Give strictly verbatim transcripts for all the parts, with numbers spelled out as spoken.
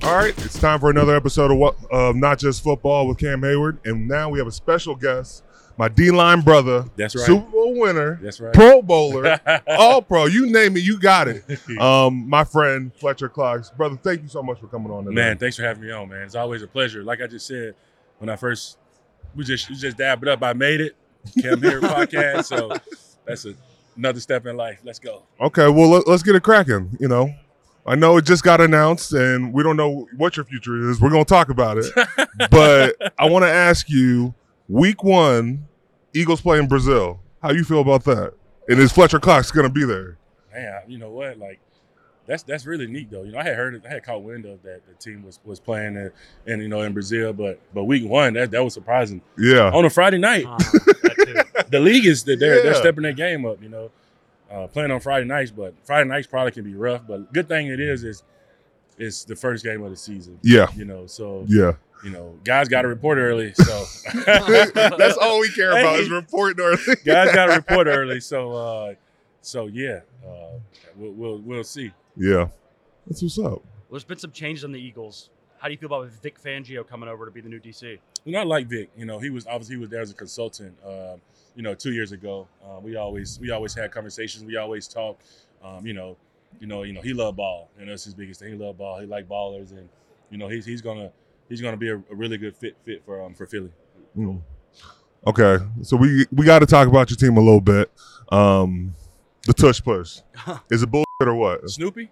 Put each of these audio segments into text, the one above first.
All right, it's time for another episode of what of Not Just Football with Cam Hayward, and now we have a special guest, my D-line brother, That's right, Super Bowl winner, that's right, Pro Bowler, All Pro. You name it, you got it. Um, my friend Fletcher Clarks, brother. Thank you so much for coming on today. Man, thanks for having me on, man. It's always a pleasure. Like I just said when I first, we just we just dabbed it up. I made it, Cam Hayward podcast. So that's a, another step in life. Let's go. Okay, well let, let's get it cracking. You know, I know it just got announced, and we don't know what your future is. We're gonna talk about it, but I want to ask you: Week one, Eagles playing Brazil. How you feel about that? And is Fletcher Clarks gonna be there? Man, you know what? Like, that's that's really neat though. You know, I had heard, I had caught wind of that the team was was playing in, in you know in Brazil, but but week one that that was surprising. Yeah. On a Friday night, Uh, that too. the league is they're Yeah. they're stepping their game up. You know, uh, playing on Friday nights, but Friday nights probably can be rough. But good thing it is is it's the first game of the season. Yeah. You know, so Yeah. you know, guys got to report early. So That's all we care about Hey. is reporting early. guys got to report early. So uh, so yeah, uh, we'll, we'll we'll see. Yeah. That's what's up. Well, there's been some changes on the Eagles. How do you feel about Vic Fangio coming over to be the new D C? You know, I like Vic. You know, he was obviously he was there as a consultant. Um, you know, two years ago, uh, we always we always had conversations. We always talk. Um, you know, you know, you know, he loved ball. You know, that's his biggest thing. He loved ball. He liked ballers, and you know, he's he's gonna he's gonna be a, a really good fit fit for um for Philly. Mm. Okay. So we we got to talk about your team a little bit. Um, the tush push. Is it bullshit or what? Snoopy?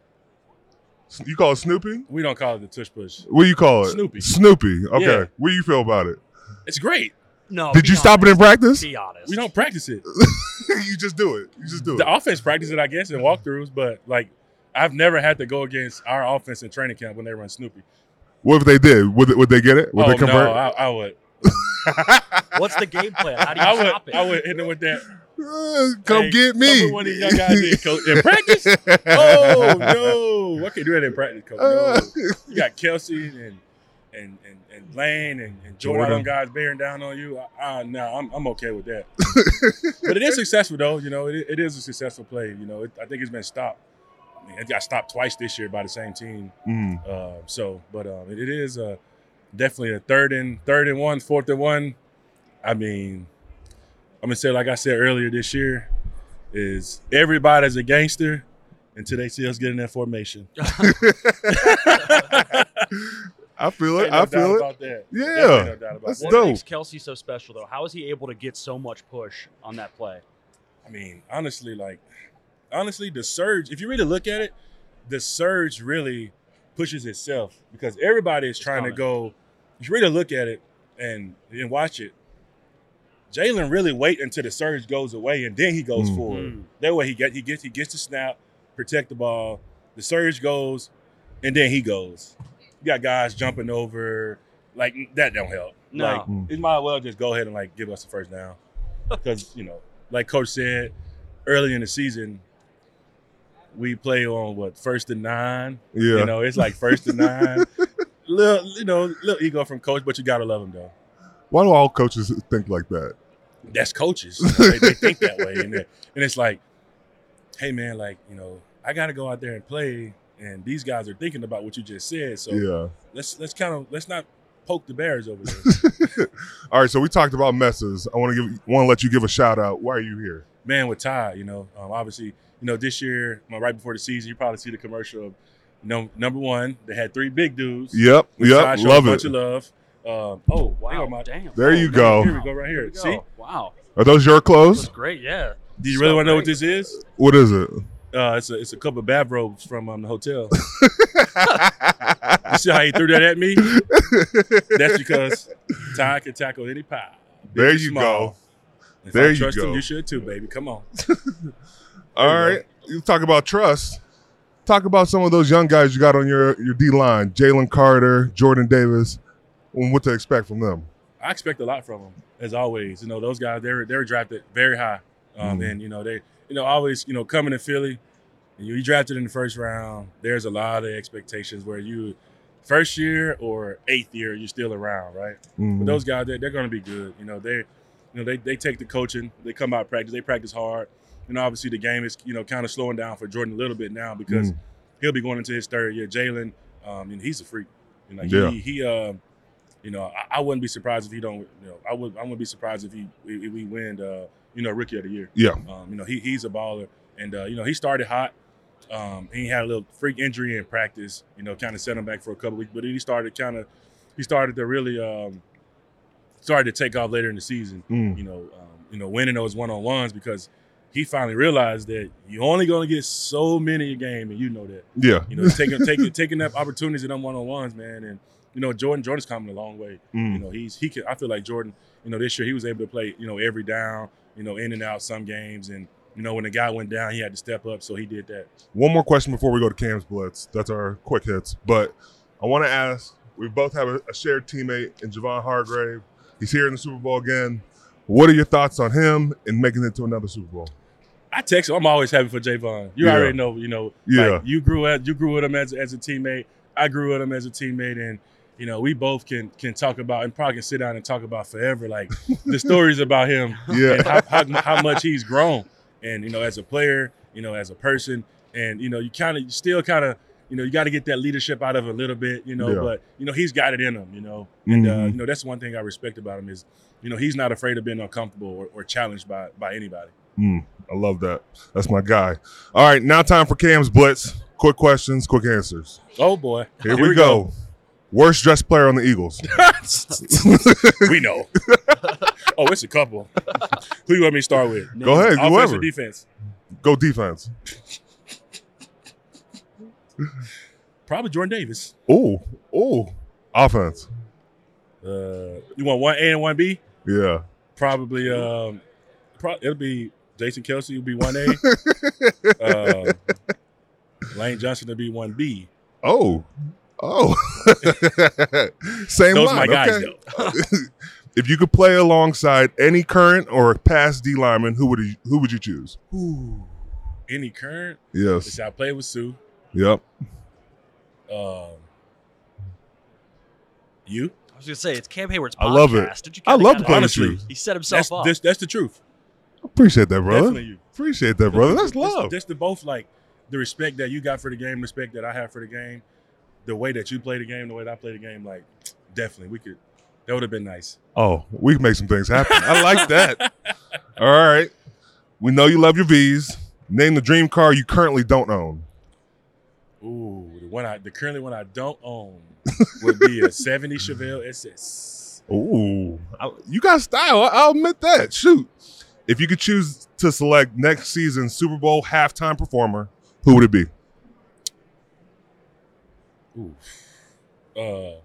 You call it Snoopy? We don't call it the tush push. What do you call it? Snoopy. Snoopy. Okay. Yeah. What do you feel about it? It's great. No. Did be you stop it in honest. practice? Be honest. We don't practice it. You just do it. You just do it. The offense practice it, I guess, in walkthroughs, but like I've never had to go against our offense in training camp when they run Snoopy. What if they did? Would, would they get it? Would oh they convert? no, I, I would. What's the game plan? How do you I would. stop it? I would hit them with that. Uh, come Hey, get Come me. with one of these young guys in, coach. In practice? Oh no! I can't do that in practice, coach. No. You got Kelsey and and and, and Lane and, and Jordan, Jordan. them guys bearing down on you. Uh, uh, no, I'm I'm okay with that. But it is successful though. You know, it, it is a successful play. You know, it, I think it's been stopped. I mean, it got stopped twice this year by the same team. Mm. Uh, so, but um, it, it is uh, definitely a third and third and one, fourth and one. I mean, I'm gonna say like I said earlier this year, is everybody's a gangster until they see us get in that formation. I feel it. Ain't no I doubt feel it. about that. Yeah. Definitely no doubt about That's that. What dope. makes Kelsey so special, though? How is he able to get so much push on that play? I mean, honestly, like, honestly, the surge, if you really look at it, the surge really pushes itself because everybody is trying to coming. go. If you really look at it and, and watch it, Jalen really wait until the surge goes away and then he goes Mm. forward. Mm. That way he get he gets he gets the snap, protect the ball, the surge goes, and then he goes. You got guys jumping over, like that don't help. No. Like Mm. it might as well just go ahead and like give us the first down. Because, you know, like Coach said, early in the season, we play on what, first and nine? Yeah. You know, it's like first and nine. little, you know, little ego from Coach, but you gotta love him though. Why do all coaches think like that? That's coaches. You know, they, they think that way. And, and it's like, hey man, like, you know, I gotta go out there and play, and these guys are thinking about what you just said. So Yeah. let's let's kind of let's not poke the bears over there. All right. So we talked about messes. I want to give want to let you give a shout out. Why are you here? Man, with Ty, you know, um, obviously, you know, this year, well, right before the season, you probably see the commercial of, you know, number one, they had three big dudes. Yep. Ty Yep. showed Love a bunch it. of love. Um, oh, Wow. there go my- Damn. There oh, you man, go. Here we go, right There here. we go. See? Wow. Are those your That clothes? was great. Yeah. Do you Smell really want to know what great. this is? What is it? Uh, it's a it's a couple of bathrobes from um, the hotel. You see how he threw that at me? That's because Ty can tackle any pie. Big There or you small. go. If There I you trust go. him, you should too, baby. Come on. All There you right. You talk about trust. Talk about some of those young guys you got on your, your D line. Jalen Carter, Jordan Davis, and what to expect from them. I expect a lot from them, as always. You know, those guys, they're they're drafted very high. Um, Mhm. And, you know, they, you know, always, you know, coming to Philly, and you drafted in the first round, there's a lot of expectations where you, first year or eighth year, you're still around, right? Mhm. But those guys, they're, they're going to be good. You know, they, you know, they they take the coaching. They come out practice. They practice hard. And obviously the game is, you know, kind of slowing down for Jordan a little bit now because Mm. he'll be going into his third year. Jalen, um, and he's a freak. You know, Yeah. he he uh, you know, I, I wouldn't be surprised if he don't. You know, I would I wouldn't be surprised if he if we win uh, you know, Rookie of the Year. Yeah. Um, you know, he he's a baller, and uh, you know, he started hot. Um, he had a little freak injury in practice. You know, kind of set him back for a couple weeks, but then he started kind of he started to really um, started to take off later in the season. Mm. You know, um, you know, winning those one on ones because he finally realized that you're only going to get so many a game, and you know that. Yeah. You know, taking taking taking up opportunities in them one on ones, man, and you know, Jordan Jordan's coming a long way. Mm. You know, he's he can. I feel like Jordan. You know, this year he was able to play. You know, every down. You know, in and out some games, and you know, when the guy went down, he had to step up, so he did that. One more question before we go to Cam's Blitz. That's our quick hits. But I want to ask, we both have a, a shared teammate in Javon Hargrave. He's here in the Super Bowl again. What are your thoughts on him and making it to another Super Bowl? I text him. I'm always happy for Javon. You Yeah. already know, you know, Yeah. like you grew at you grew with him as, as a teammate. I grew with him as a teammate, and you know, we both can can talk about and probably can sit down and talk about forever, like the stories about him Yeah. and how, how, how much he's grown. And you know, as a player, you know, as a person, and you know, you kind of still kind of, you know, you got to get that leadership out of him a little bit, you know. Yeah. But you know, he's got it in him, you know. And uh, Mhm. you know, that's one thing I respect about him is, you know, he's not afraid of being uncomfortable or, or challenged by by anybody. Mm, I love that. That's my guy. All right, now time for Cam's Blitz. Quick questions, quick answers. Oh boy, Here, we, go. Worst dressed player on the Eagles. We know. Oh, it's a couple. Who you want me to start with? Go ahead, Offense whoever. or defense? Go defense. Probably Jordan Davis. Ooh, ooh. Offense. Uh, you want one A and one B? Yeah. Probably. Um, pro- it'll be Jason Kelsey. Will be one A. uh, Lane Johnson will be one B. Oh. Oh. Same Those line. are my guys, okay. though. If you could play alongside any current or past D lineman, who would you, who would you choose? Ooh. Any current? Yes. Which I played with Sue. Yep. Um, you? I was gonna say it's Cam Hayward's I podcast. love it. Did you I kinda love kinda- playing Honestly, with you. He set himself That's up. this, that's the truth. Appreciate that, brother. Definitely you. Appreciate that, brother. That's Just- love. Just the both like the respect that you got for the game, respect that I have for the game, the way that you play the game, the way that I play the game. Like, definitely, we could. That would have been nice. Oh, we can make some things happen. I like that. All right. We know you love your V's. Name the dream car you currently don't own. Ooh, the one I, the currently one I don't own would be a seventy Chevelle S S. Ooh, I- you got style. I- I'll admit that. Shoot. If you could choose to select next season's Super Bowl halftime performer, who would it be? Ooh, uh,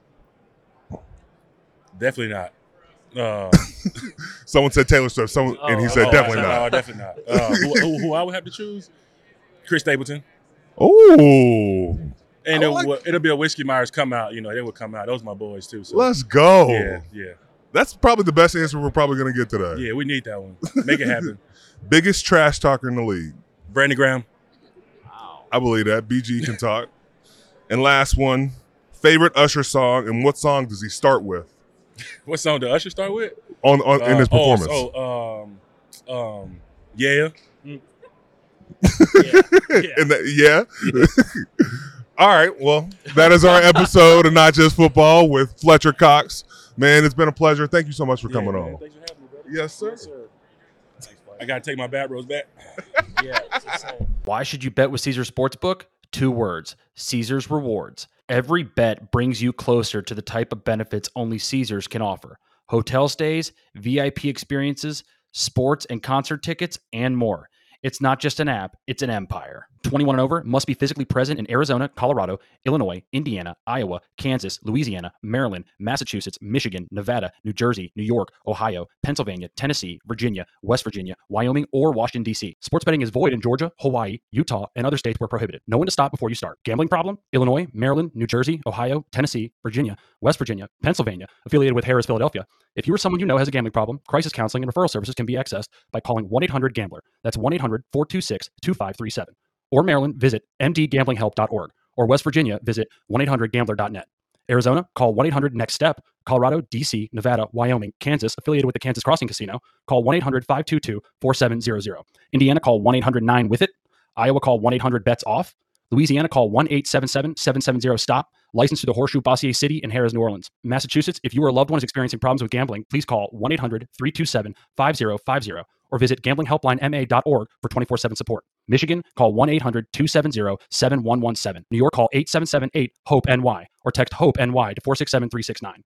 definitely not. Uh, Someone said Taylor Swift. Someone, and he Oh, said oh, definitely no, not. definitely not. Uh, who, who, who I would have to choose? Chris Stapleton. Ooh, And I it, like- will it'll be a Whiskey Myers come out. You know, they would come out. Those are my boys too. So let's go. yeah, yeah, That's probably the best answer we're probably going to get today. yeah. We need that one. Make it happen. Biggest trash talker in the league. Brandon Graham. Wow. I believe that. B G can talk. And last one, favorite Usher song, and what song does he start with What song did Usher start with? on, on in Uh, his performance? Oh, oh um, um, yeah. Yeah. And that- yeah. All right. Well, that is our episode of Not Just Football with Fletcher Cox. Man, it's been a pleasure. Thank you so much for coming Yeah, man. on. Thanks for having me, brother. Yes, sir. Yes, sir. I gotta take my bad bros back. Yeah. it's insane. Why should you bet with Caesars Sportsbook? Two words: Caesars Rewards. Every bet brings you closer to the type of benefits only Caesars can offer: hotel stays, V I P experiences, sports and concert tickets, and more. It's not just an app, it's an empire. twenty-one and over must be physically present in Arizona, Colorado, Illinois, Indiana, Iowa, Kansas, Louisiana, Maryland, Massachusetts, Michigan, Nevada, New Jersey, New York, Ohio, Pennsylvania, Tennessee, Virginia, West Virginia, Wyoming, or Washington, D C. Sports betting is void in Georgia, Hawaii, Utah, and other states where prohibited. Know when to stop before you start. Gambling problem? Illinois, Maryland, New Jersey, Ohio, Tennessee, Virginia, West Virginia, Pennsylvania, affiliated with Harris, Philadelphia. If you or someone you know has a gambling problem, crisis counseling and referral services can be accessed by calling one eight hundred gambler. That's one eight hundred four two six two five three seven. Or Maryland, visit m d gambling help dot org. Or West Virginia, visit one eight hundred gambler dot net. Arizona, call one eight hundred next step. Colorado, D C, Nevada, Wyoming, Kansas, affiliated with the Kansas Crossing Casino, call one eight hundred five two two four seven zero zero. Indiana, call one eight hundred nine with it. Iowa, call one eight hundred bets off. Louisiana, call one eight seven seven, seven seven zero, stop. Licensed to the Horseshoe, Bossier City, and Harrah's, New Orleans. Massachusetts, if you or a loved one is experiencing problems with gambling, please call one eight hundred, three two seven, five zero five zero or visit gambling helpline m a dot org for twenty-four seven support. Michigan, call one eight hundred, two seven zero, seven one one seven. New York, call eight seven seven eight, hope N Y or text HOPE-NY to four six seven, three six nine.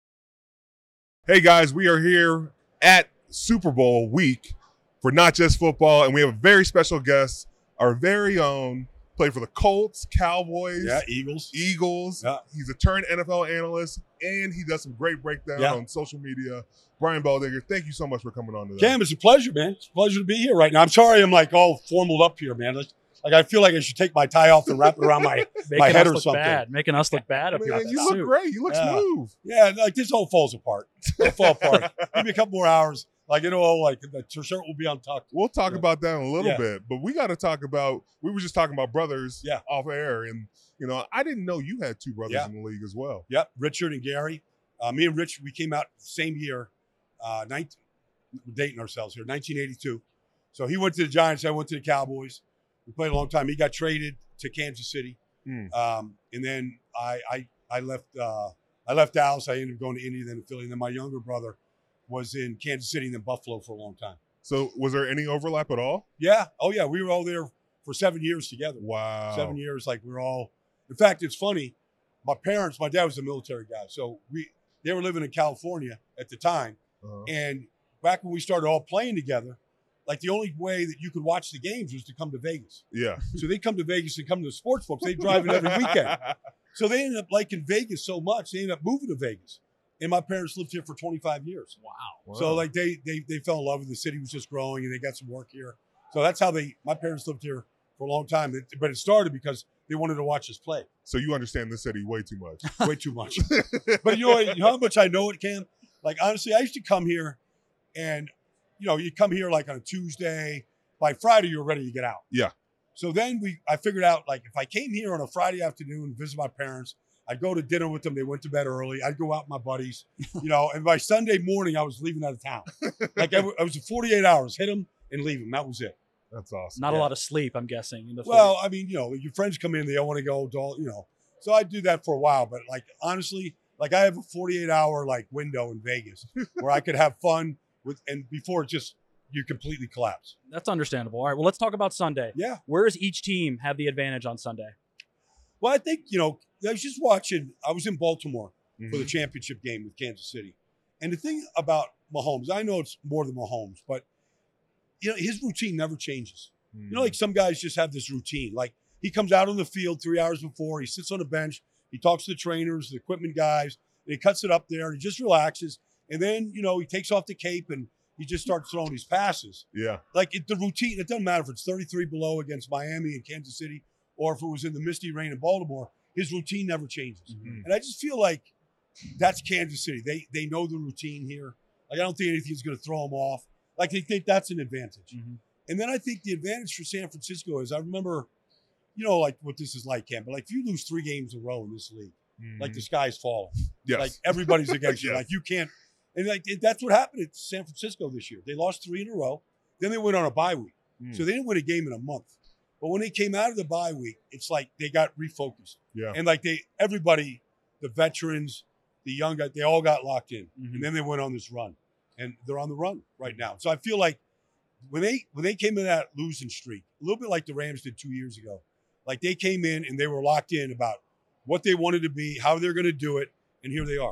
Hey guys, we are here at Super Bowl week for Not Just Football, and we have a very special guest, our very own, played for the Colts, Cowboys, Yeah, Eagles. Eagles. Yeah. He's a turned N F L analyst, and he does some great breakdown Yeah. on social media. Brian Baldinger, thank you so much for coming on today. Cam, it's a pleasure, man. It's a pleasure to be here right now. I'm sorry I'm like all formaled up here, man. Like, like I feel like I should take my tie off and wrap it around my Making my head us or look something. bad, making us look bad up Man, here. with you that look suit. great. You look Yeah. smooth. Yeah, like this all falls apart. It'll fall apart. Give me a couple more hours. Like, you know, like the shirt will be untucked. We'll talk Yeah. about that in a little Yeah. bit, but we got to talk about, we were just talking about brothers Yeah. off air, and, you know, I didn't know you had two brothers Yeah. in the league as well. Yep, Richard and Gary. Uh, me and Rich, we came out the same year. Uh, nineteen, we're dating ourselves here, nineteen eighty-two. So he went to the Giants. I went to the Cowboys. We played a long time. He got traded to Kansas City, Hmm. um, and then I I, I left uh, I left Dallas. I ended up going to Indy, then to Philly. And then my younger brother was in Kansas City and then Buffalo for a long time. So was there any overlap at all? Yeah. Oh yeah, we were all there for seven years together. Wow. Seven years, like we're all. In fact, it's funny. My parents, my dad was a military guy, so we they were living in California at the time, Uh-huh. and back when we started all playing together, like the only way that you could watch the games was to come to Vegas. Yeah. So they come to Vegas and come to the sports folks. They drive it every weekend. So they ended up liking Vegas so much, they ended up moving to Vegas. And my parents lived here for twenty-five years. Wow. Wow. So like they they they fell in love with the city, was just growing, and they got some work here. So that's how they. My parents lived here for a long time, It- but it started because they wanted to watch us play. So you understand this city way too much. Way too much. But you know, what- you know how much I know it, Cam? Like, honestly, I used to come here and, you know, you come here like on a Tuesday. By Friday, you were ready to get out. Yeah. So then we, I figured out, like, if I came here on a Friday afternoon, visit my parents, I'd go to dinner with them. They went to bed early. I'd go out with my buddies, you know, and by Sunday morning, I was leaving out of town. Like, I, w- I was forty-eight hours, hit them and leave them. That was it. That's awesome. Not Yeah. a lot of sleep, I'm guessing. In the Well, I mean, you know, your friends come in, they all want to go, adult, you know. So I do that for a while, but like honestly, like I have a forty-eight hour like window in Vegas where I could have fun with, and before it just you completely collapse. that's understandable. All right, well, let's talk about Sunday. Yeah. Where does each team have the advantage on Sunday? Well, I think you know, I was just watching. I was in Baltimore Mhm. for the championship game with Kansas City, and the thing about Mahomes, I know it's more than Mahomes, but you know, his routine never changes. You know, like some guys just have this routine. Like he comes out on the field three hours before, he sits on the bench, he talks to the trainers, the equipment guys, and he cuts it up there and he just relaxes. And then, you know, he takes off the cape and he just starts throwing these passes. Yeah. Like it, the routine, it doesn't matter if it's thirty-three below against Miami and Kansas City or if it was in the misty rain in Baltimore, his routine never changes. Mhm. And I just feel like that's Kansas City. They they know the routine here. Like I don't think anything's going to throw them off. Like they think that's an advantage. Mhm. And then I think the advantage for San Francisco is I remember, you know, like what this is like, Cam, but like if you lose three games in a row in this league, like the sky's falling. yes. Like everybody's against you. Yes. Like you can't. And like it- that's what happened at San Francisco this year. They lost three in a row. Then they went on a bye week. Mm. So they didn't win a game in a month. But when they came out of the bye week, it's like they got refocused. Yeah. And like they, everybody, the veterans, the young guys, they all got locked in. Mhm. And then they went on this run. And they're on the run right now. So I feel like when they when they came in that losing streak, a little bit like the Rams did two years ago, like they came in and they were locked in about what they wanted to be, how they're going to do it, and here they are.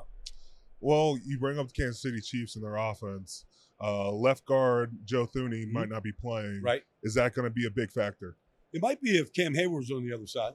Well, you bring up the Kansas City Chiefs and their offense. Uh, left guard Joe Thuney Mhm. might not be playing. Right? Is that going to be a big factor? It might be if Cam Hayward's on the other side.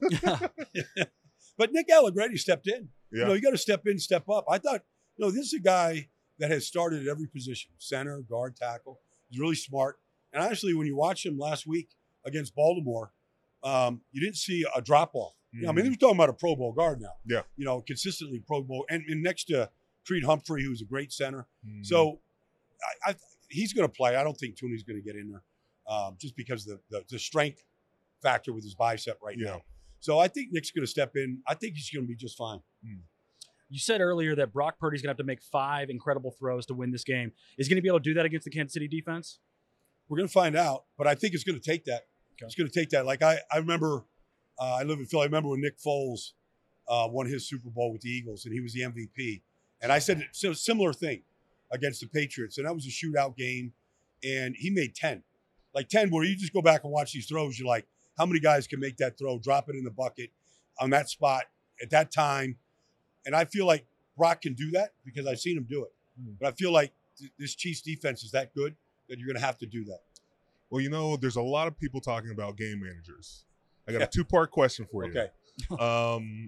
But Nick Allegretti stepped in. Yeah. You know, you got to step in, step up. I thought, you know, this is a guy that has started at every position, center, guard, tackle. He's really smart. And honestly, when you watch him last week against Baltimore, um, you didn't see a drop off. You know, I mean, he was talking about a Pro Bowl guard now. Yeah. You know, consistently Pro Bowl. And, and next to Creed Humphrey, who's a great center. Mhm. So I, I, he's going to play. I don't think Tooney's going to get in there um, just because of the, the, the strength factor with his bicep right Yeah. now. So I think Nick's going to step in. I think he's going to be just fine. You said earlier that Brock Purdy's going to have to make five incredible throws to win this game. Is he going to be able to do that against the Kansas City defense? We're going to find out, but I think it's going to take that. Okay. It's going to take that. Like I, I remember Uh, I live in Philly. I remember when Nick Foles uh, won his Super Bowl with the Eagles, and he was the M V P. And I said a similar thing against the Patriots, and that was a shootout game, and he made ten. Like ten, where you just go back and watch these throws, you're like, how many guys can make that throw, drop it in the bucket on that spot at that time? And I feel like Brock can do that because I've seen him do it. Mm. But I feel like th- this Chiefs defense is that good that you're going to have to do that. Well, you know, there's a lot of people talking about game managers. I got yeah. a two-part question for you. Okay. um,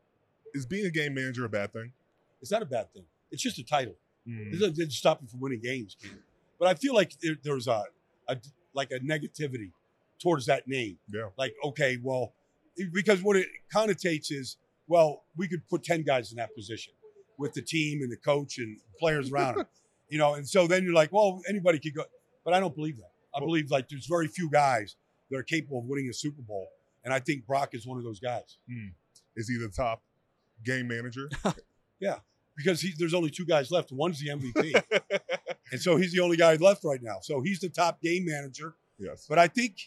is being a game manager a bad thing? It's not a bad thing. It's just a title. Mm. It doesn't, it doesn't stop you from winning games. But I feel like there, there's a, a like a negativity towards that name. Yeah. Like, okay, well, because what it connotates is, well, we could put ten guys in that position with the team and the coach and players around them, you know, and so then you're like, well, anybody could go. But I don't believe that. I believe like there's very few guys that are capable of winning a Super Bowl. And I think Brock is one of those guys. Mm. Is he the top game manager? Yeah, because he, there's only two guys left. One's the M V P. And so he's the only guy left right now. So he's the top game manager. Yes. But I think,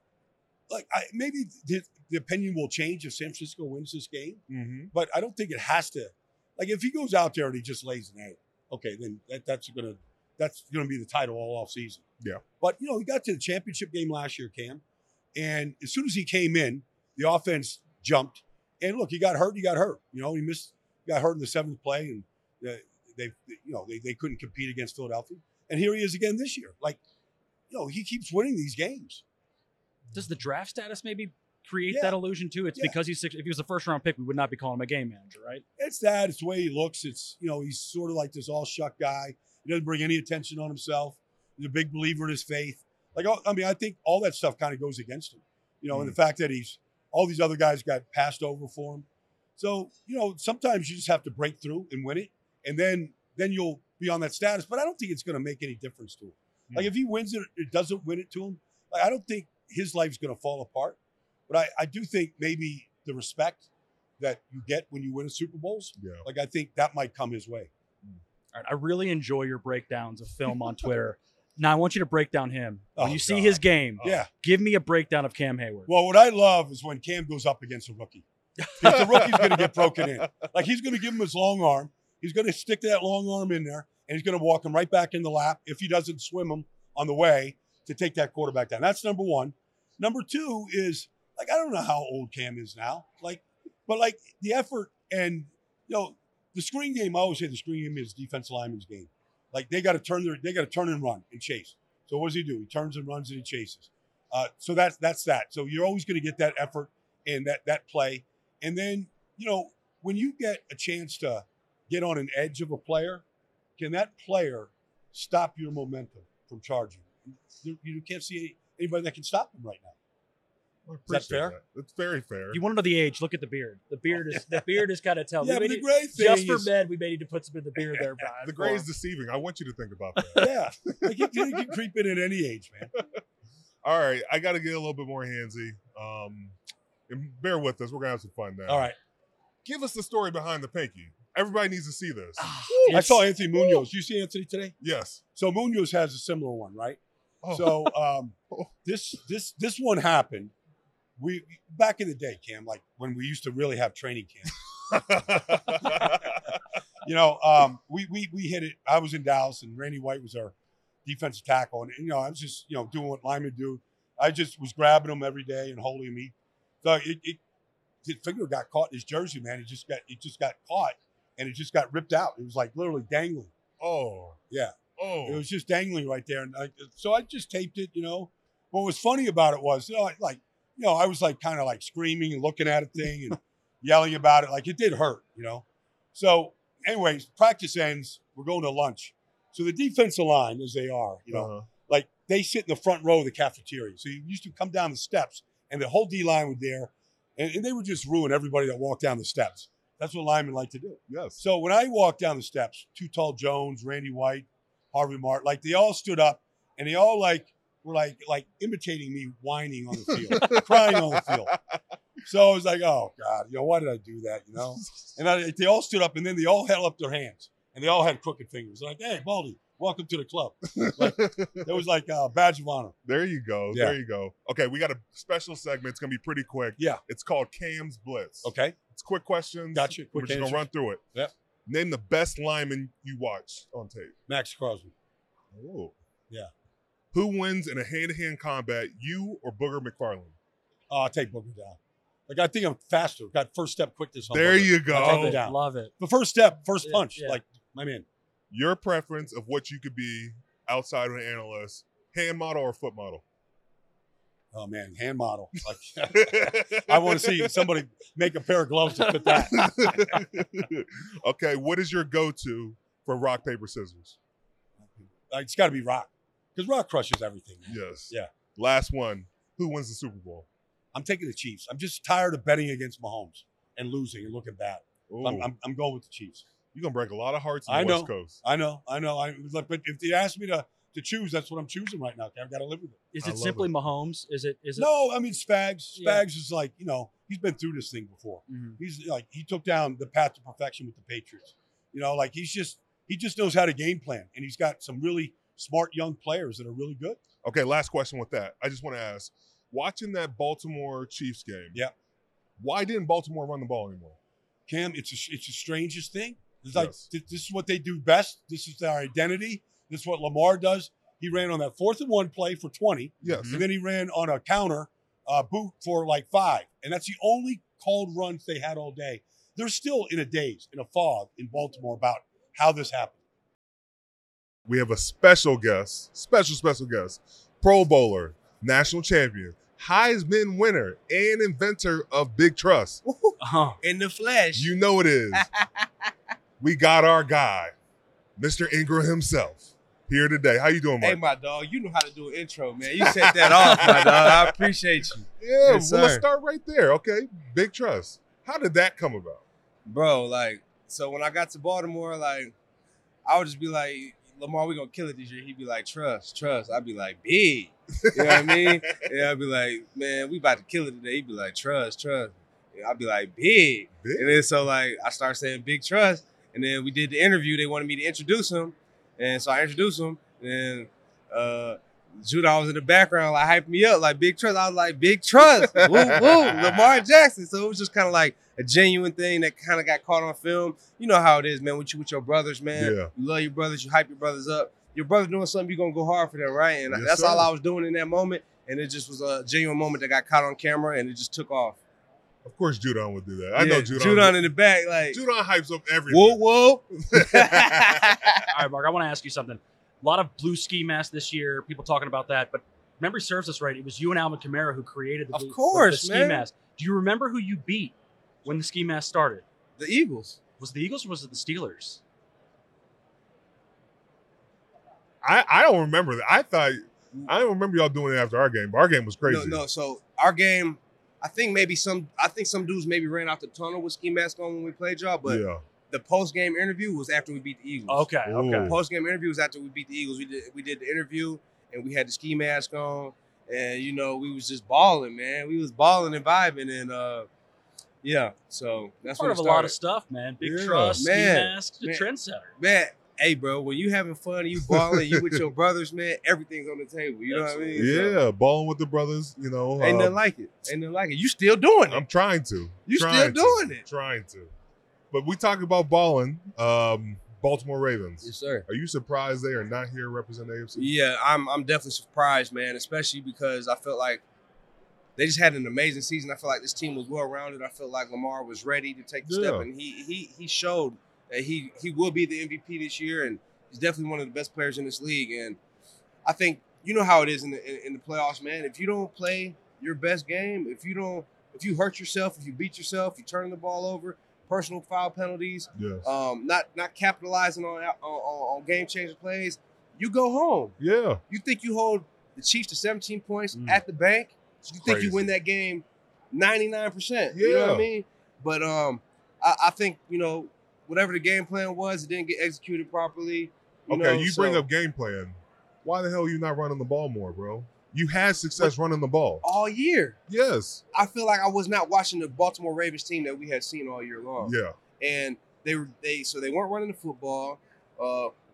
like, I, maybe the, the opinion will change if San Francisco wins this game. Mm-hmm. But I don't think it has to. Like, if he goes out there and he just lays an egg, okay, then that, that's gonna that's gonna be the title all off season. Yeah. But you know, he got to the championship game last year, Cam, and as soon as he came in, the offense jumped. And look, he got hurt. He got hurt. You know, he missed. Got hurt in the seventh play, and they, they you know, they, they couldn't compete against Philadelphia. And here he is again this year. Like, you know, he keeps winning these games. Does the draft status maybe create Yeah. that illusion too? It's Yeah. because he's six, if he was a first round pick, we would not be calling him a game manager, right? It's that. It's the way he looks. It's, you know, he's sort of like this all shuck guy. He doesn't bring any attention on himself. He's a big believer in his faith. Like, I mean, I think all that stuff kind of goes against him. You know, Mm. and the fact that he's all these other guys got passed over for him. So, you know, sometimes you just have to break through and win it, and then then you'll be on that status. But I don't think it's going to make any difference to him. Mm. Like, if he wins it, it doesn't win it to him. Like, I don't think his life's going to fall apart. But I, I do think maybe the respect that you get when you win a Super Bowls, Yeah. like, I think that might come his way. All right, I really enjoy your breakdowns of film on Twitter. Now I want you to break down him. When Oh, you see God. his game, Yeah. give me a breakdown of Cam Hayward. Well, what I love is when Cam goes up against a rookie. Because the rookie's going to get broken in. Like, he's going to give him his long arm. He's going to stick that long arm in there, and he's going to walk him right back in the lap if he doesn't swim him on the way to take that quarterback down. That's number one. Number two is, like, I don't know how old Cam is now. Like, but, like, the effort and, you know, the screen game, I always say the screen game is defensive lineman's game. Like, they got to turn their, they got to turn and run and chase. So what does he do? He turns and runs and he chases. Uh, so that's that's that. So you're always going to get that effort and that that play. And then, you know, when you get a chance to get on an edge of a player, can that player stop your momentum from charging? You, you can't see anybody that can stop him right now. I Is that appreciate fair? that. That's very fair. If you want to know the age, look at the beard. The beard is the beard is kind of tell. Yeah, We but made the it- great thing just for is, men, we may need to put some in the beard there. Brian, the for gray him. is deceiving. I want you to think about that. yeah, like you, can- you can creep in at any age, man. All right, I got to get a little bit more handsy. Um, and bear with us. We're gonna have some fun now. All right. Give us the story behind the pinky. Everybody needs to see this. I It's- saw Anthony Munoz. You see Anthony today? Yes. So Munoz has a similar one, right? Oh. So um, this this this one happened. We back in the day, Cam, like when we used to really have training camp. You know, um, we we we hit it. I was in Dallas, and Randy White was our defensive tackle, and you know, I was just you know doing what linemen do. I just was grabbing him every day and holding him. He, so it, it his finger got caught in his jersey, man. It just got it just got caught, and it just got ripped out. It was like literally dangling. Oh. Yeah. Oh. It was just dangling right there. And I, so I just taped it, you know. What was funny about it was, you know, like, you know, I was like kind of like screaming and looking at a thing and yelling about it. Like it did hurt, you know. So anyways, practice ends. We're going to lunch. So the defensive line, as they are, you know, Uh-huh. like they sit in the front row of the cafeteria. So you used to come down the steps and the whole D line was there. And, and they would just ruin everybody that walked down the steps. That's what linemen like to do. Yes. So when I walked down the steps, Too Tall Jones, Randy White, Harvey Martin, like they all stood up and they all like were like like imitating me whining on the field, crying on the field. So I was like, oh God, you know, why did I do that? You know? And I, they all stood up and then they all held up their hands and they all had crooked fingers. Like, hey, Baldy, welcome to the club. Like, it was like a badge of honor. There you go. Yeah. There you go. Okay, we got a special segment. It's gonna be pretty quick. Yeah. It's called Cam's Blitz. Okay. It's quick questions. Gotcha. Quick We're just answers. gonna run through it. Yep. Name the best lineman you watched on tape. Max Crosby. Oh. Yeah. Who wins in a hand-to-hand combat, you or Booger McFarland? Oh, I'll take Booger down. Like, I think I'm faster. Got first step quickness on There Booger. you I'll take go. him Love it. down. Love it. The first step, first Yeah, punch. yeah. Like, my man. Your preference of what you could be outside of an analyst, hand model or foot model? Oh, man. Hand model. Like, I want to see somebody make a pair of gloves to fit that. Okay, what is your go-to for rock, paper, scissors? Like, it's got to be Rock. Because Rock crushes everything. Man. Yes. Yeah. Last one. Who wins the Super Bowl? I'm taking the Chiefs. I'm just tired of betting against Mahomes and losing and looking bad. So I'm, Ooh. I'm, I'm going with the Chiefs. You're going to break a lot of hearts on I the know. West Coast. I know. I know. I look, but if they ask me to to choose, that's what I'm choosing right now. I've got to live with it. Is I it love simply it. Mahomes? Is it? Is it? No, I mean Spags. Yeah. Spags is like, you know, he's been through this thing before. Mhm. He's like, he took down the path to perfection with the Patriots. You know, like he's just he just knows how to game plan, and he's got some really smart young players that are really good. Okay, last question with that. I just want to ask, watching that Baltimore Chiefs game, Yeah. why didn't Baltimore run the ball anymore? Cam, it's a, it's the strangest thing. It's like Yes. th- this is what they do best. This is their identity. This is what Lamar does. He ran on that fourth and one play for twenty, Yes. and then he ran on a counter uh, boot for like five, and that's the only called runs they had all day. They're still in a daze, in a fog in Baltimore about how this happened. We have a special guest, special, special guest, Pro Bowler, national champion, Heisman winner, and inventor of Big Trust. Uh-huh. In the flesh. You know it is. We got our guy, Mister Ingram himself, here today. How you doing, Hey, Mike? my dog, you know how to do an intro, man. You set that off, my dog. I appreciate you. Yeah, Yes, well, let's sir. start right there. Okay, Big Trust. How did that come about? Bro, like, so when I got to Baltimore, like, I would just be like, Lamar, we gonna kill it this year. He'd be like, trust, trust. I'd be like, big. You know what I mean? Yeah, I'd be like, man, we about to kill it today. He'd be like, trust, trust. Yeah, I'd be like, big. Big? And then so like I started saying big trust. And then we did the interview. They wanted me to introduce him. And so I introduced him. And uh Judah was in the background, like hyped me up, like big trust. I was like, big trust. Woo, woo, Lamar Jackson. So it was just kind of like a genuine thing that kind of got caught on film. You know how it is, man, with you with your brothers, man. Yeah. You love your brothers, you hype your brothers up. Your brother doing something, you're gonna go hard for them, right? And Yes, that's sir. all I was doing in that moment. And it just was a genuine moment that got caught on camera and it just took off. Of course, Judon would do that. I Yeah, know Judon. Judon in the back, like, Judon hypes up everything. whoa, whoa. All right, Mark, I want to ask you something. A lot of blue ski masks this year, people talking about that, but if memory serves us right, it was you and Alvin Kamara who created the, Of blue, the- course, the ski man. mask. Do you remember who you beat when the ski mask started? The Eagles. Was it the Eagles or was it the Steelers? I, I don't remember that. I thought I don't remember y'all doing it after our game, but our game was crazy. No, no. So our game, I think maybe some, I think some dudes maybe ran out the tunnel with ski mask on when we played y'all, but yeah. the post game interview was after we beat the Eagles. Okay, okay. Ooh. Post game interview was after we beat the Eagles. We did we did the interview and we had the ski mask on, and you know we was just balling, man. We was balling and vibing, and uh, yeah. So that's Part what of it a lot started. of stuff, man. Big Yeah. trust, Man, ski mask, the man. trendsetter. Man, hey, bro, when you having fun and you balling, you with your brothers, man, everything's on the table. You know what I mean? So, Yeah, balling with the brothers, you know. ain't uh, nothing like it. Ain't nothing like it. You still doing it. I'm trying to. You Trying still to. doing it. Trying to. But we talk about balling, um, Baltimore Ravens. Yes, sir. Are you surprised they are not here representing A F C? Yeah, I'm I'm definitely surprised, man, especially because I felt like they just had an amazing season. I feel like this team was well rounded. I felt like Lamar was ready to take the Yeah. step, and he he he showed that he he will be the M V P this year, and he's definitely one of the best players in this league. And I think you know how it is in the in, in the playoffs, man. If you don't play your best game, if you don't, if you hurt yourself, if you beat yourself, you turn the ball over, personal foul penalties, Yes. um, not not capitalizing on on, on game changing plays, you go home. yeah. You think you hold the Chiefs to seventeen points Mm. at the bank? You think Crazy. you win that game ninety-nine percent. You know what Yeah. I mean? But um, I, I think, you know, whatever the game plan was, it didn't get executed properly. You Okay, know, you so- bring up game plan. Why the hell are you not running the ball more, bro? You had success running the ball. all year. Yes. I feel like I was not watching the Baltimore Ravens team that we had seen all year long. Yeah. And they were they so they weren't running the football. Uh,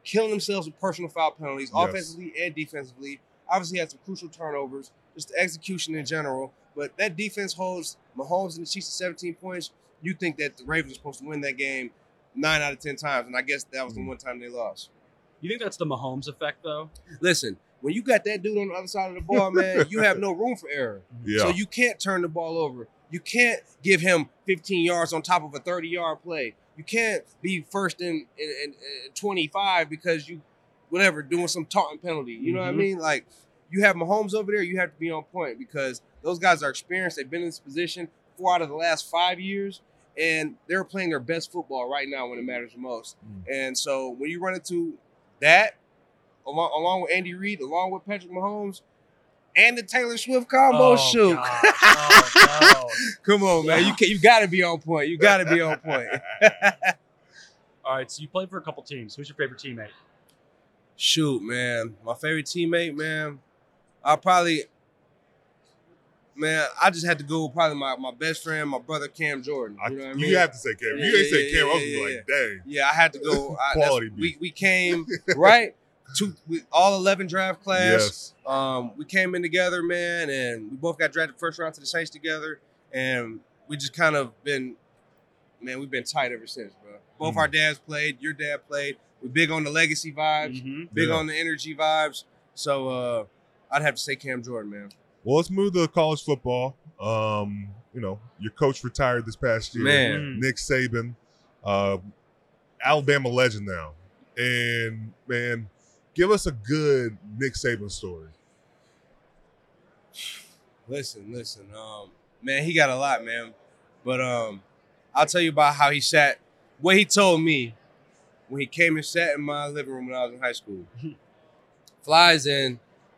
killing themselves with personal foul penalties, Yes. offensively and defensively. Obviously, had some crucial turnovers, just the execution in general. But that defense holds Mahomes and the Chiefs to seventeen points. You think that the Ravens are supposed to win that game nine out of ten times, and I guess that was the one time they lost. You think that's the Mahomes effect, though? Listen, when you got that dude on the other side of the ball, man, you have no room for error. Yeah. So you can't turn the ball over. You can't give him fifteen yards on top of a thirty-yard play. You can't be first in, in, in, in twenty-five because you, whatever, doing some taunting penalty. You know Mhm. what I mean? Like, you have Mahomes over there, you have to be on point because those guys are experienced. They've been in this position four out of the last five years, and they're playing their best football right now when it matters the most. Mm. And so when you run into that, along, along with Andy Reid, along with Patrick Mahomes, and the Taylor Swift combo, Oh, shoot. gosh. Oh, no. Come on, man. You can, you got to be on point. You got to be on point. All right, so you played for a couple teams. Who's your favorite teammate? Shoot, man. My favorite teammate, man. I probably, man, I just had to go with probably my, my best friend, my brother Cam Jordan. I, You know what I you mean? have to say Cam. Yeah, You ain't say yeah, Cam. I was yeah, gonna be yeah, like, dang. Yeah, I had to go. I, that's- Quality we beat. we came right to we, all eleven draft class. Yes. Um, we came in together, man, and we both got drafted first round to the Saints together, and we just kind of been, man, we've been tight ever since, bro. Both Mm. our dads played. Your dad played. We're big on the legacy vibes, Mm-hmm. big Yeah. on the energy vibes. So uh, I'd have to say Cam Jordan, man. Well, let's move to college football. Um, you know, your coach retired this past year. Man. Nick Saban, uh, Alabama legend now. And man, give us a good Nick Saban story. Listen, listen, um, man, he got a lot, man. But um, I'll tell you about how he sat. What he told me when he came and sat in my living room when I was in high school. Flies in,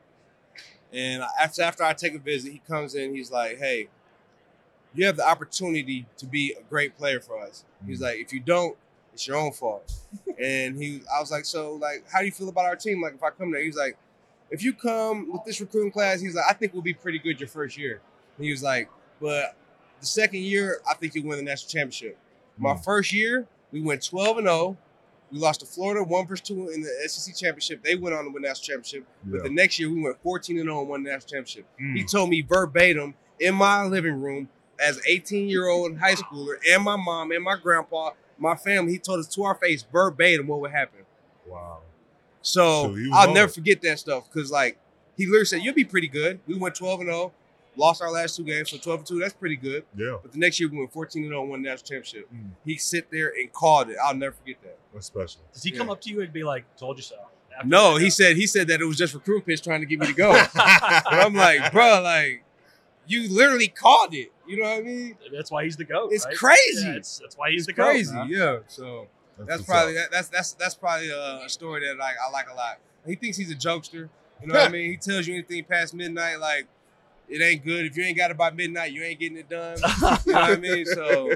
and after after I take a visit, he comes in. He's like, "Hey, you have the opportunity to be a great player for us." He's like, "If you don't, it's your own fault." And he, I was like, "So, like, how do you feel about our team? Like, if I come there?" He's like, "If you come with this recruiting class," he's like, "I think we'll be pretty good your first year." And he was like, "But the second year, I think you'll win the national championship." My first year, we went twelve and oh. We lost to Florida one versus two in the S E C championship. They went on to win the national championship. But the next year, we went fourteen and oh and won the national championship. Mm. He told me verbatim in my living room as an eighteen-year-old high schooler, and my mom and my grandpa, my family. He told us to our face verbatim what would happen. Wow. So, So he was I'll on never it. forget that stuff because, like, he literally said, "You'll be pretty good." We went twelve and oh, lost our last two games, so twelve and two. That's pretty good. Yeah, But the next year, we went fourteen and oh and won the national championship. Mm. He sit there and called it. I'll never forget that. that's special. Does he come Yeah. up to you and be like, "Told you so"? After No, that? he said he said that it was just recruit pitch trying to get me to go. But I'm like, bro, like, you literally called it. You know what I mean? That's why he's the goat. It's right? crazy. Yeah, it's, that's why he's It's the goat. crazy. man. Yeah. So That's, that's what's probably up. that, that's that's that's probably a, a story that like I like a lot. He thinks he's a jokester. You know what I mean? He tells you anything past midnight, like it ain't good. If you ain't got it by midnight, you ain't getting it done. You know what I mean? So,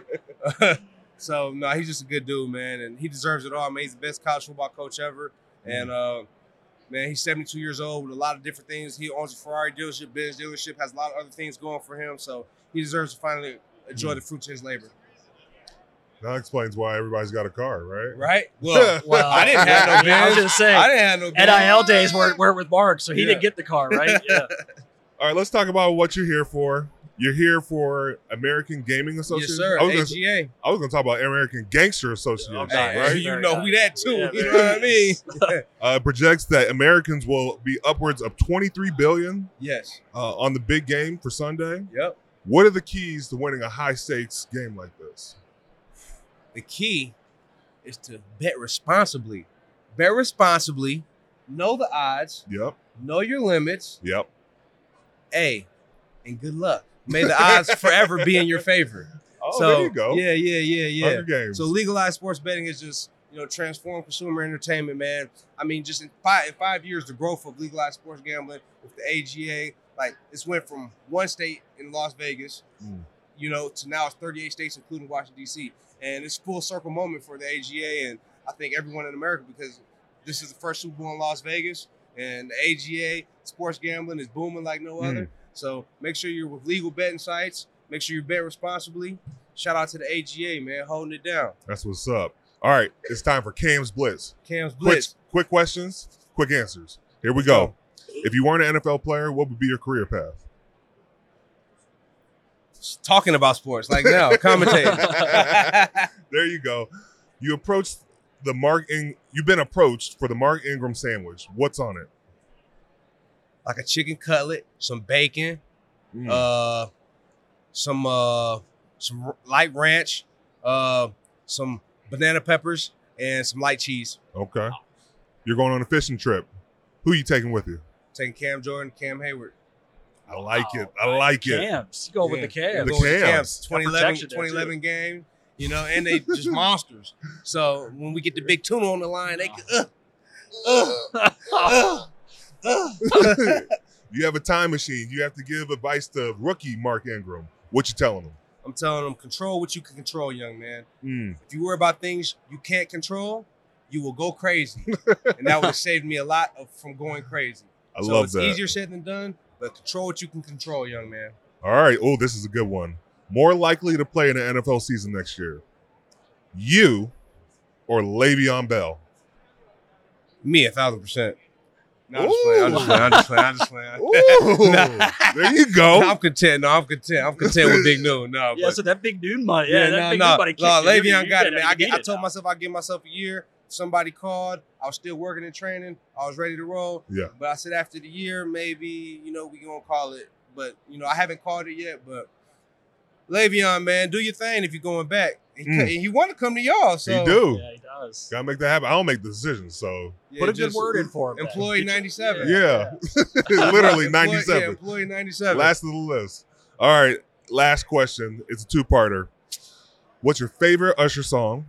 so no, he's just a good dude, man, and he deserves it all. Man, he's the best college football coach ever, and uh, man, he's seventy-two years old with a lot of different things. He owns a Ferrari dealership, Benz dealership, has a lot of other things going for him. So he deserves to finally enjoy the fruits of his labor. That explains why everybody's got a car, right? Right? Well, Well, I didn't have no I was Benz. gonna say I didn't have no N I L days were, were with Mark, so he Yeah. didn't get the car, right? Yeah. All right, let's talk about what you're here for. You're here for American Gaming Yes, Association. sir. I was A gonna, G A. I was going to talk about American Gangster Association, Okay. Hey, right? you Very know nice. we that too. Yeah, you know very what I mean? Uh, projects that Americans will be upwards of twenty-three billion Yes. uh, on the big game for Sunday. Yep. What are the keys to winning a high stakes game like this? The key is to bet responsibly. Bet responsibly. Know the odds. Yep, Know your limits. yep. A, and good luck. May the odds forever be in your favor. Oh, so there you go. yeah, yeah, yeah, yeah. Hunger Games. So legalized sports betting is just, you know, transformed consumer entertainment, man. I mean, just in five in five years, the growth of legalized sports gambling with the A G A, like it's went from one state in Las Vegas, Mm. you know, to now it's thirty-eight states, including Washington D C. And it's full circle moment for the A G A and I think everyone in America because this is the first Super Bowl in Las Vegas, and the A G A sports gambling is booming like no Mm. other. So make sure you're with legal betting sites. Make sure you bet responsibly. Shout out to the A G A, man, holding it down. That's what's up. All right, it's time for Cam's Blitz. Cam's Quick, Blitz. quick questions, quick answers. Here we go. If you weren't an N F L player, what would be your career path? Talking about sports, like now, commentating. There you go. You approached the Mark. In- You've been approached for the Mark Ingram sandwich. What's on it? Like a chicken cutlet, some bacon, Mm. uh, some uh, some r- light ranch, uh, some banana peppers, and some light cheese. Okay. You're going on a fishing trip. Who you taking with you? Taking Cam Jordan, Cam Hayward. I like it. I like it. Cams. You go with the Yeah. Cams. The Going to Cams. Cam's twenty eleven, protection there, twenty eleven game, you know, and they just monsters. So when we get the big tuna on the line, they can, uh, uh, uh, uh. You have a time machine. You have to give advice to rookie Mark Ingram. What you telling him? I'm telling them, control what you can control, young man. Mm. If you worry about things you can't control, you will go crazy. And that would have saved me a lot of, from going crazy. I so love it's that. easier said than done, but control what you can control, young man. All right. Oh, this is a good one. More likely to play in the N F L season next year. You or Le'Veon Bell? Me, a thousand percent. No, I'm just playing. I'm just playing. I'm just playing. I'm just playing. Ooh, Nah. there you go. I'm content. No, I'm content. I'm content with Big Noon. No, Yeah, but so that big dude money. Yeah, yeah, that no, big no, dude money. no. kicked you. You- Le'Veon you got it, didn't man. I, even get, I need told it, myself I'd give myself a year. Somebody called. I was still working and training. I was ready to roll. Yeah. But I said after the year, maybe, you know, we gonna call it. But, you know, I haven't called it yet. But Le'Veon, man, do your thing if you're going back. He, Mm. he want to come to y'all. So he do. Yeah, he does. Gotta make that happen. I don't make the decisions, so Yeah, Put a good just word in for him. then. Employee ninety-seven. yeah. Literally Employee- Yeah, ninety-seven. employee ninety-seven. Last of the list. All right. Last question. It's a two-parter. What's your favorite Usher song?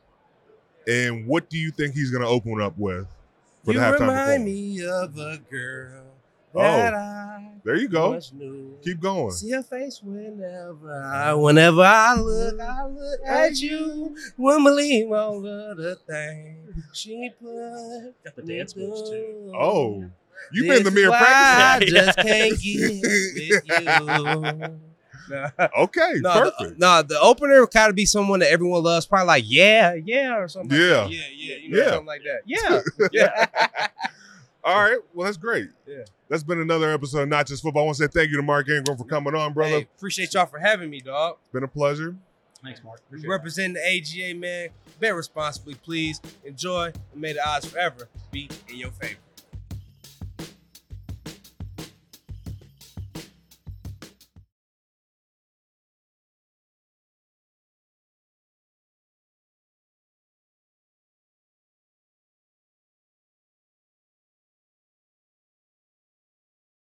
And what do you think he's gonna open up with for you the halftime remind performance? me of a girl Oh, that I There you go. once knew. Keep going. See her face whenever I, whenever I look, I look at you. Wouldn't believe all of the things she put. Got the dance moves, too. Oh, you've This been the mere is why practice. I just can't get with you. Nah. Okay, No, perfect. the, no, the opener gotta be someone that everyone loves. Probably like, yeah, yeah, or something. Yeah. Like that. yeah, yeah, you know, Yeah. something like that. Yeah, yeah. All right. Well, that's great. Yeah. That's been another episode of Not Just Football. I want to say thank you to Mark Ingram for coming on, brother. Hey, appreciate y'all for having me, dog. It's been a pleasure. Thanks, Mark. We Appreciate it. represent the A G A, man. Bet responsibly, please. Enjoy, and may the odds forever be in your favor.